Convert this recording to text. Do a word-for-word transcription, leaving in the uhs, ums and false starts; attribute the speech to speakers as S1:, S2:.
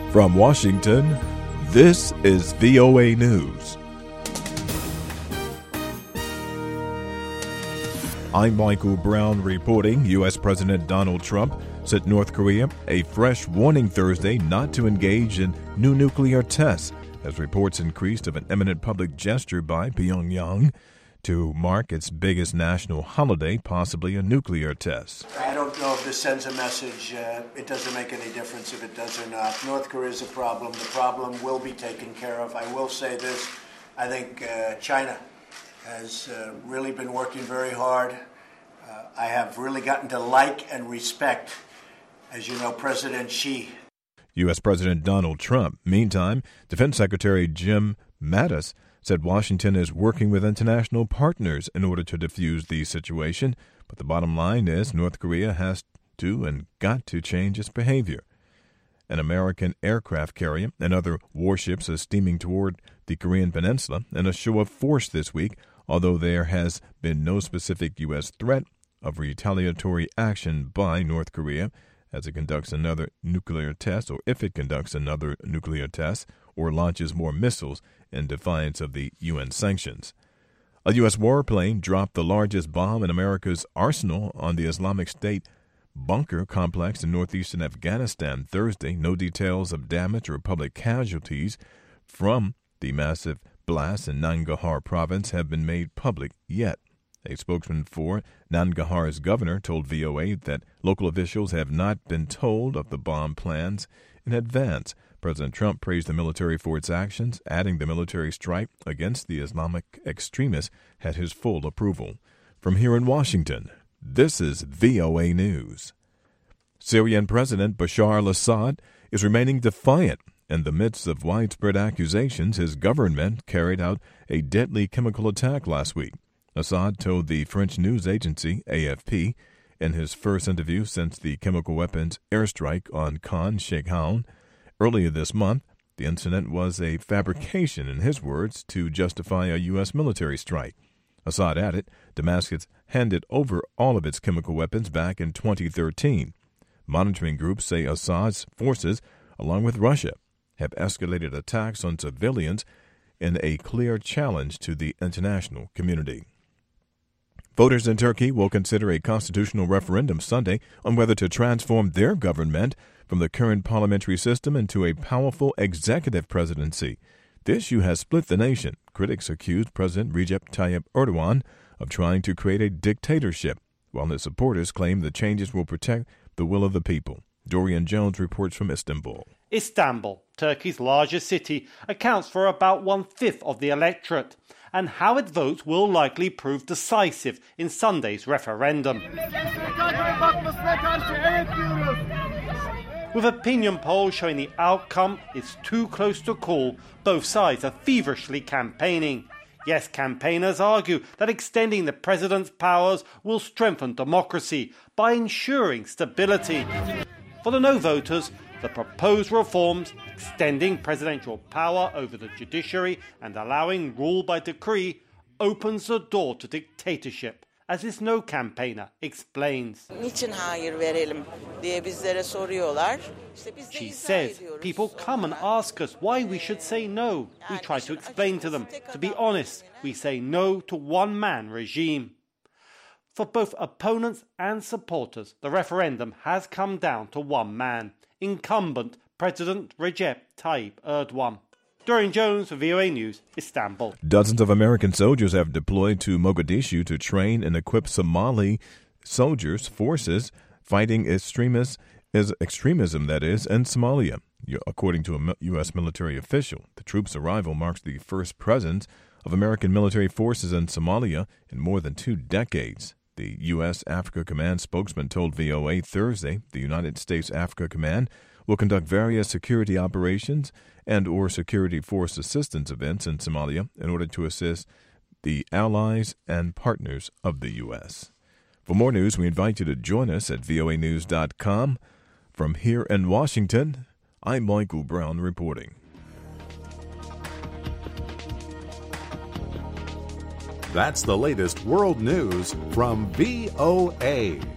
S1: From Washington, this is V O A News. I'm Michael Brown reporting. U S. President Donald Trump sent North Korea a fresh warning Thursday not to engage in new nuclear tests, as reports increased of an imminent public gesture by Pyongyang to mark its biggest national holiday, possibly a nuclear test.
S2: I don't know if this sends a message. Uh, it doesn't make any difference if it does or not. North Korea is a problem. The problem will be taken care of. I will say this. I think uh, China has uh, really been working very hard. Uh, I have really gotten to like and respect, as you know, President Xi.
S1: U S. President Donald Trump. Meantime, Defense Secretary Jim Mattis said Washington is working with international partners in order to defuse the situation. But the bottom line is North Korea has to and got to change its behavior. An American aircraft carrier and other warships are steaming toward the Korean peninsula in a show of force this week, although there has been no specific U S threat of retaliatory action by North Korea as it conducts another nuclear test, or if it conducts another nuclear test, or launches more missiles in defiance of the U N sanctions. A U S warplane dropped the largest bomb in America's arsenal on the Islamic State bunker complex in northeastern Afghanistan Thursday. No details of damage or public casualties from the massive blast in Nangarhar province have been made public yet. A spokesman for Nangarhar's governor told V O A that local officials have not been told of the bomb plans in advance. President Trump praised the military for its actions, adding the military strike against the Islamic extremists had his full approval. From here in Washington, this is V O A News. Syrian President Bashar al-Assad is remaining defiant in the midst of widespread accusations his government carried out a deadly chemical attack last week. Assad told the French news agency A F P in his first interview since the chemical weapons airstrike on Khan Sheikhoun earlier this month. The incident was a fabrication, in his words, to justify a U S military strike. Assad added Damascus handed over all of its chemical weapons back in twenty thirteen. Monitoring groups say Assad's forces, along with Russia, have escalated attacks on civilians in a clear challenge to the international community. Voters in Turkey will consider a constitutional referendum Sunday on whether to transform their government from the current parliamentary system into a powerful executive presidency. The issue has split the nation. Critics accuse President Recep Tayyip Erdogan of trying to create a dictatorship, while his supporters claim the changes will protect the will of the people. Dorian Jones reports from Istanbul.
S3: Istanbul, Turkey's largest city, accounts for about one-fifth of the electorate, and how it votes will likely prove decisive in Sunday's referendum. With opinion polls showing the outcome is too close to call, both sides are feverishly campaigning. Yes, campaigners argue that extending the president's powers will strengthen democracy by ensuring stability. For the no voters, the proposed reforms, extending presidential power over the judiciary and allowing rule by decree, opens the door to dictatorship, as this no campaigner explains. She says, people come and ask us why we should say no. We try to explain to them. To be honest, we say no to one-man regime. For both opponents and supporters, the referendum has come down to one man, incumbent President Recep Tayyip Erdogan. Dorian Jones for V O A News, Istanbul.
S1: Dozens of American soldiers have deployed to Mogadishu to train and equip Somali soldiers' forces fighting extremists, is extremism, that is, in Somalia. According to a U S military official, the troops' arrival marks the first presence of American military forces in Somalia in more than two decades. The U S. Africa Command spokesman told V O A Thursday the United States Africa Command will conduct various security operations and or security force assistance events in Somalia in order to assist the allies and partners of the U S. For more news, we invite you to join us at V O A news dot com. From here in Washington, I'm Michael Brown reporting.
S4: That's the latest world news from V O A.